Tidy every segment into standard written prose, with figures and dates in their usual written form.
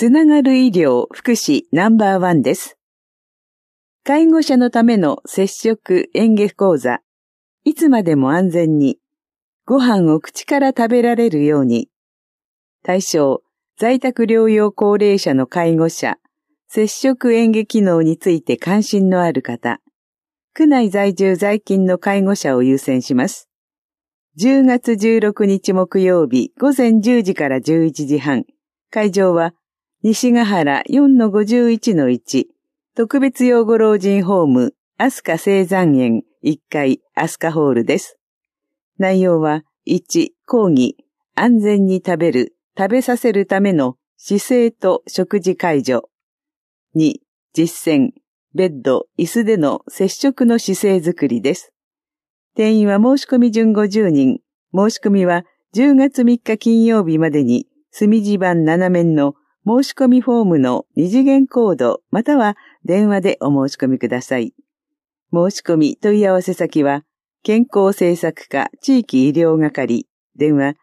つながる医療・福祉No.1です。介護者のための接触嚥下講座。いつまでも安全に。ご飯を口から食べられるように。対象、在宅療養高齢者の介護者、接触嚥下機能について関心のある方。区内在住在勤の介護者を優先します。10月16日木曜日午前10時から11時半。会場は西ヶ原 4-51-1 特別養護老人ホーム飛鳥青山園1階飛鳥ホールです。内容は1、講義、安全に食べさせるための姿勢と食事介助。2、実践、ベッド、椅子での接触の姿勢づくりです。定員は申し込み順50人。申し込みは10月3日金曜日までに墨字版7面の申し込みフォームの2次元コードまたは電話でお申し込みください。申し込み問い合わせ先は健康政策課地域医療係電話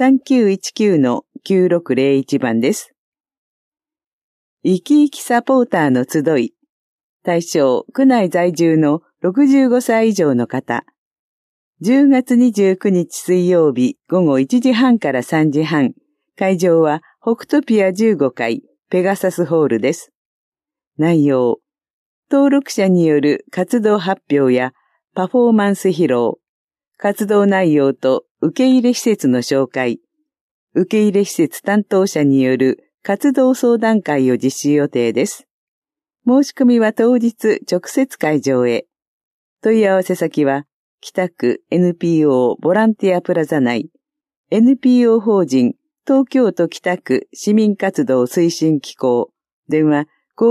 3919-9601 番です。生き生きサポーターの集い。対象、区内在住の65歳以上の方。10月29日水曜日午後1時半から3時半。会場は北トピア15階ペガサスホールです。内容。登録者による活動発表やパフォーマンス披露。活動内容と受け入れ施設の紹介。受け入れ施設担当者による活動相談会を実施予定です。申し込みは当日直接会場へ。問い合わせ先は北区 NPO ボランティアプラザ内 NPO 法人東京都北区市民活動推進機構電話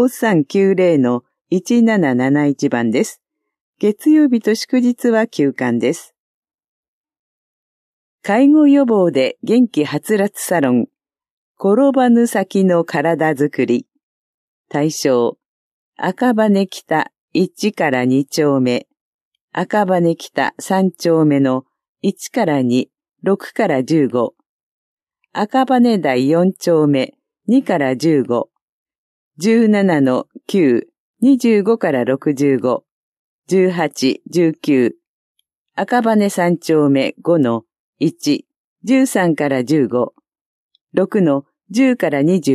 5390-1771 番です。月曜日と祝日は休館です。介護予防で元気はつらつサロン転ばぬ先の体づくり。対象、赤羽北1から2丁目、赤羽北3丁目の1から2、6から15、赤羽台4丁目2から15、17の9、25から65、18、19、赤羽3丁目5の1、13から15、6の10から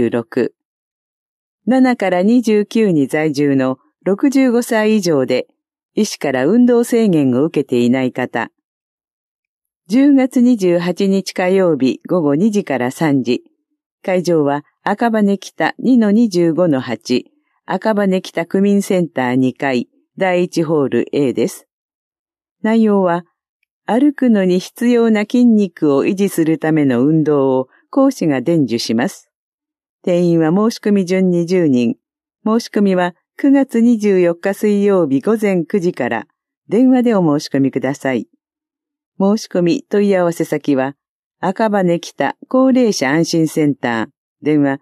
26、7から29に在住の65歳以上で医師から運動制限を受けていない方。10月28日火曜日午後2時から3時。会場は赤羽北 2-25-8 赤羽北区民センター2階第1ホール A です。内容は歩くのに必要な筋肉を維持するための運動を講師が伝授します。定員は申し込み順20人。申し込みは9月24日水曜日午前9時から電話でお申し込みください。申し込み問い合わせ先は赤羽北高齢者安心センター電話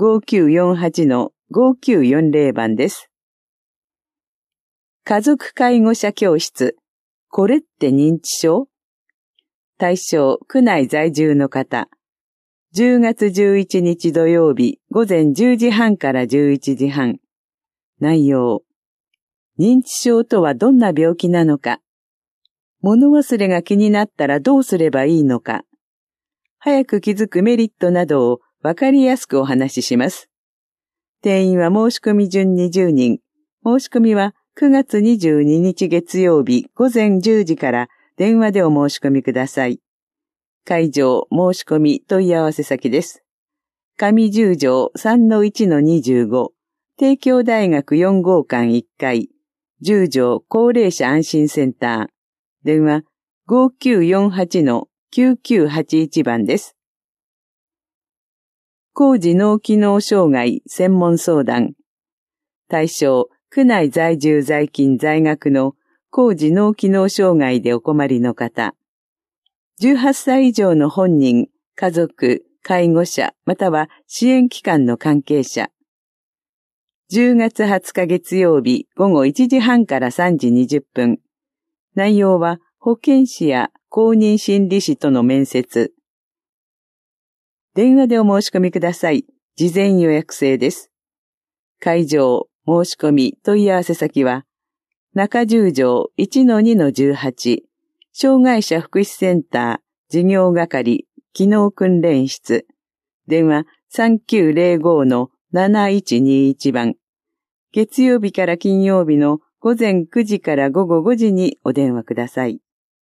5948-5940 番です。家族介護者教室。これって認知症？対象、区内在住の方。10月11日土曜日午前10時半から11時半。内容。認知症とはどんな病気なのか。物忘れが気になったらどうすればいいのか。早く気づくメリットなどをわかりやすくお話しします。定員は申し込み順20人。申し込みは9月22日月曜日午前10時から電話でお申し込みください。会場、申し込み問い合わせ先です。上十条 3-1-25 帝京大学4号館1階十条高齢者安心センター電話 5948-9981 番です。高次脳機能障害専門相談。対象、区内在住在勤在学の高次脳機能障害でお困りの方。18歳以上の本人、家族、介護者、または支援機関の関係者。10月20日月曜日午後1時半から3時20分。内容は保健師や公認心理師との面接。電話でお申し込みください。 事前予約制です。会場、申し込み、問い合わせ先は、中十条 1-2-18、障害者福祉センター、事業係、機能訓練室、電話3905-7121番、月曜日から金曜日の午前9時から午後5時にお電話ください。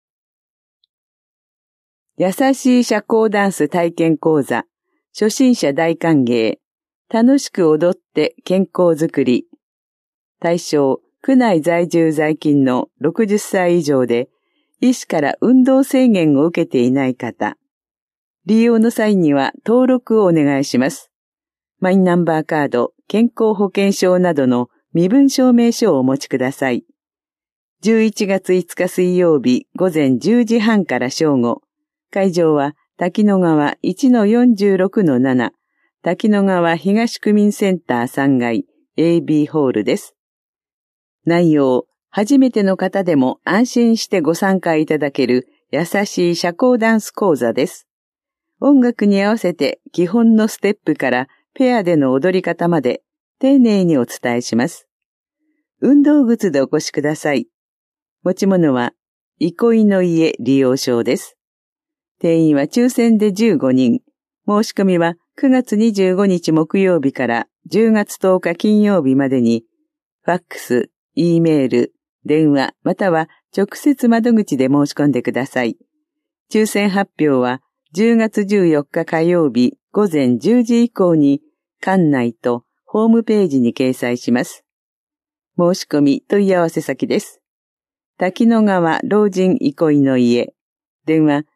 優しい社交ダンス体験講座、初心者大歓迎、楽しく踊って健康づくり。対象、区内在住在勤の60歳以上で、医師から運動制限を受けていない方。利用の際には登録をお願いします。マイナンバーカード、健康保険証などの身分証明書をお持ちください。11月5日水曜日午前10時半から正午。会場は滝野川 1-46-7、滝野川東区民センター3階 AB ホールです。内容、初めての方でも安心してご参加いただける優しい社交ダンス講座です。音楽に合わせて基本のステップからペアでの踊り方まで丁寧にお伝えします。運動靴でお越しください。持ち物は、憩いの家利用証です。定員は抽選で15人。申し込みは9月25日木曜日から10月10日金曜日までに、ファックス、E メール、電話または直接窓口で申し込んでください。抽選発表は10月14日火曜日午前10時以降に館内とホームページに掲載します。申し込み問い合わせ先です。滝野川老人憩いの家。電話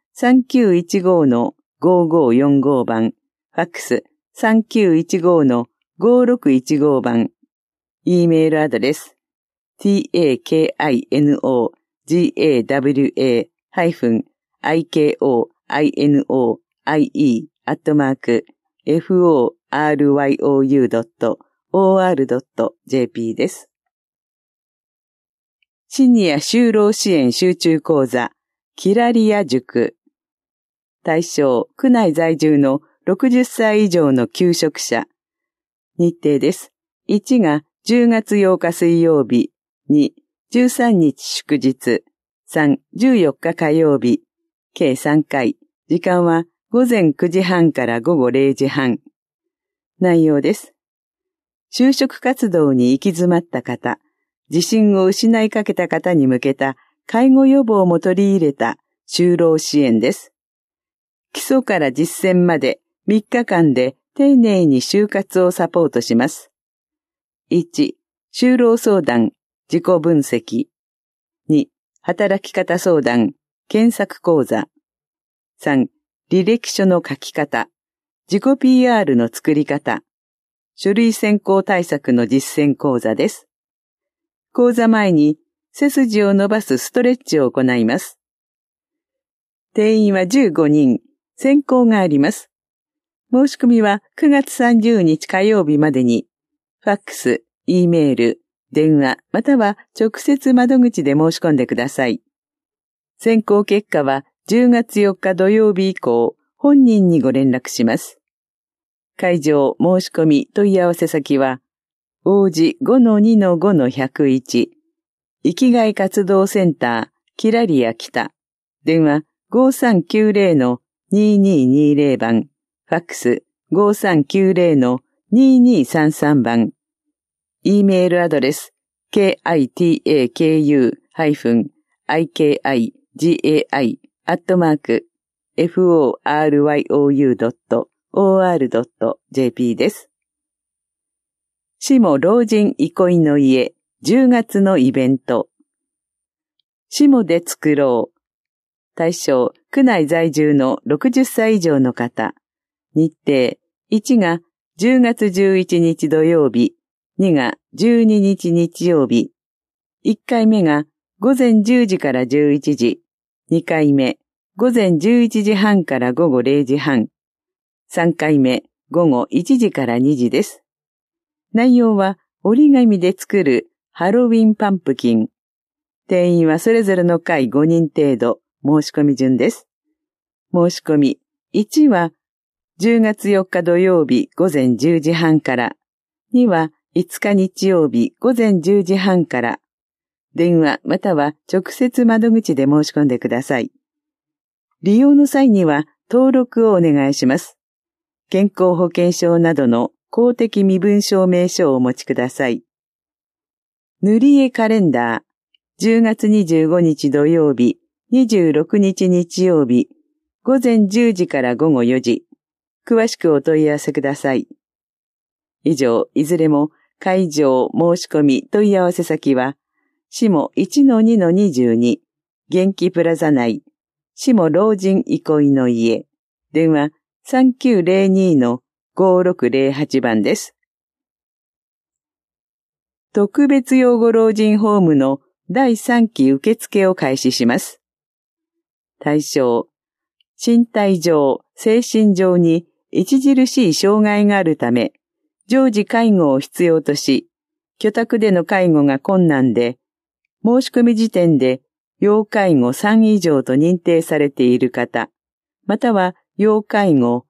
3915-5545番。ファックス3915-5615番。E メールアドレス。takinogawa-ikoinoie-foryu.or.jp です。シニア就労支援集中講座、キラリア塾。対象、区内在住の60歳以上の求職者。日程です。1が10月8日水曜日。2、13日祝日。3、14日火曜日。計3回。時間は午前9時半から午後0時半。内容です。就職活動に行き詰まった方、自信を失いかけた方に向けた介護予防も取り入れた就労支援です。基礎から実践まで3日間で丁寧に就活をサポートします。1、就労相談、自己分析。2、働き方相談、検索講座。3、履歴書の書き方、自己 PR の作り方、書類選考対策の実践講座です。講座前に背筋を伸ばすストレッチを行います。定員は15人、選考があります。申し込みは9月30日火曜日までに、ファックス、E メール、電話、または直接窓口で申し込んでください。選考結果は10月4日土曜日以降、本人にご連絡します。会場、申し込み、問い合わせ先は、王子 5-2-5-101、生きがい活動センター、キラリア北、電話5390-2220番、ファックス5390-2233番、E メールアドレス、kitaki-igi-foryu.or.jp です。しも老人憩いの家、10月のイベント。しもで作ろう。対象、区内在住の60歳以上の方。日程、1が10月11日土曜日、2が12日日曜日。1回目が午前10時から11時。2回目、午前11時半から午後0時半。3回目、午後1時から2時です。内容は折り紙で作るハロウィンパンプキン。定員はそれぞれの回5人程度、申し込み順です。申し込み、1は 10月4日土曜日午前10時半から、2は5日日曜日午前10時半から、電話または直接窓口で申し込んでください。利用の際には登録をお願いします。健康保険証などの公的身分証明書をお持ちください。塗り絵カレンダー、10月25日土曜日、26日日曜日、午前10時から午後4時、詳しくお問い合わせください。以上、いずれも会場申し込み問い合わせ先は、下 1-2-22、元気プラザ内、下老人憩いの家、電話 3902-5608 番です。特別養護老人ホームの第3期受付を開始します。対象、身体上、精神上に著しい障害があるため、常時介護を必要とし、居宅での介護が困難で、申し込み時点で要介護3以上と認定されている方、または要介護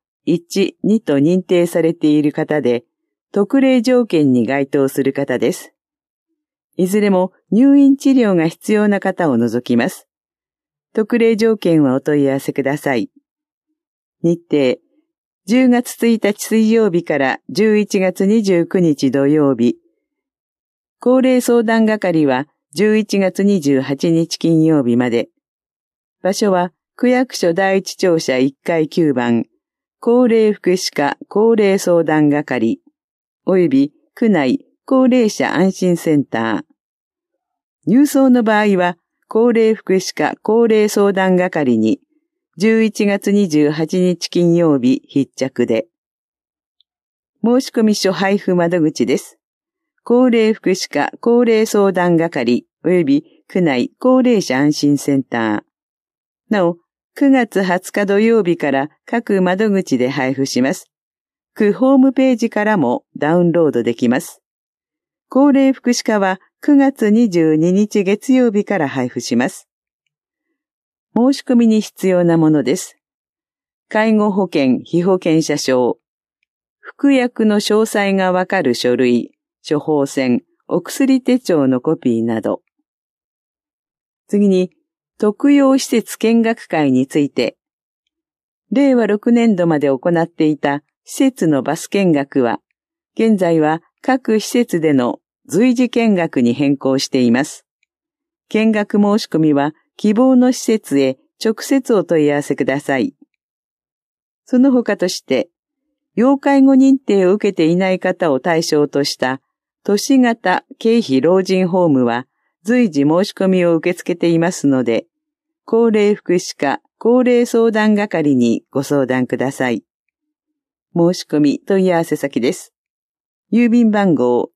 1、2と認定されている方で、特例条件に該当する方です。いずれも入院治療が必要な方を除きます。特例条件はお問い合わせください。日程、10月1日水曜日から11月29日土曜日。高齢相談係は11月28日金曜日まで。場所は区役所第一庁舎1階9番、高齢福祉課高齢相談係、及び区内高齢者安心センター。郵送の場合は、高齢福祉課高齢相談係に、11月28日金曜日必着で。申込書配布窓口です。高齢福祉課高齢相談係及び区内高齢者安心センター。なお、9月20日土曜日から各窓口で配布します。区ホームページからもダウンロードできます。高齢福祉課は9月22日月曜日から配布します。申し込みに必要なものです。介護保険被保険者証、服薬の詳細がわかる書類、処方箋、お薬手帳のコピーなど。次に、特養施設見学会について、令和6年度まで行っていた施設のバス見学は、現在は各施設での随時見学に変更しています。見学申し込みは希望の施設へ直接お問い合わせください。その他として、要介護認定を受けていない方を対象とした都市型経費老人ホームは随時申し込みを受け付けていますので、高齢福祉課高齢相談係にご相談ください。申し込み問い合わせ先です。郵便番号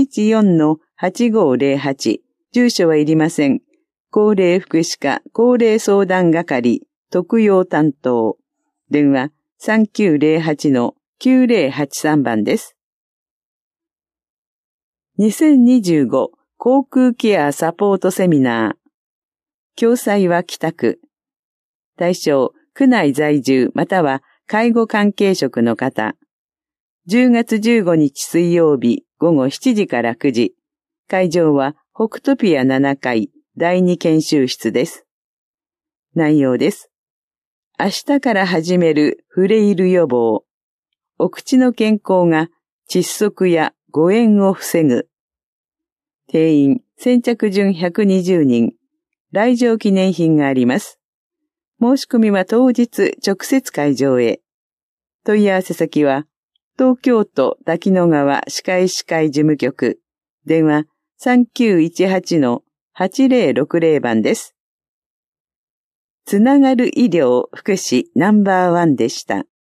114-8508、住所はいりません。高齢福祉課高齢相談係特養担当。電話 3908-9083 番です。2025航空ケアサポートセミナー。詳細は北区。対象、区内在住または介護関係職の方。10月15日水曜日午後7時から9時。会場は北トピア7階第2研修室です。内容です。明日から始めるフレイル予防。お口の健康が窒息や誤嚥を防ぐ。定員先着順120人。来場記念品があります。申し込みは当日直接会場へ。問い合わせ先は東京都滝野川歯科医師会事務局。電話 3918-8060 番です。つながる医療福祉No.1でした。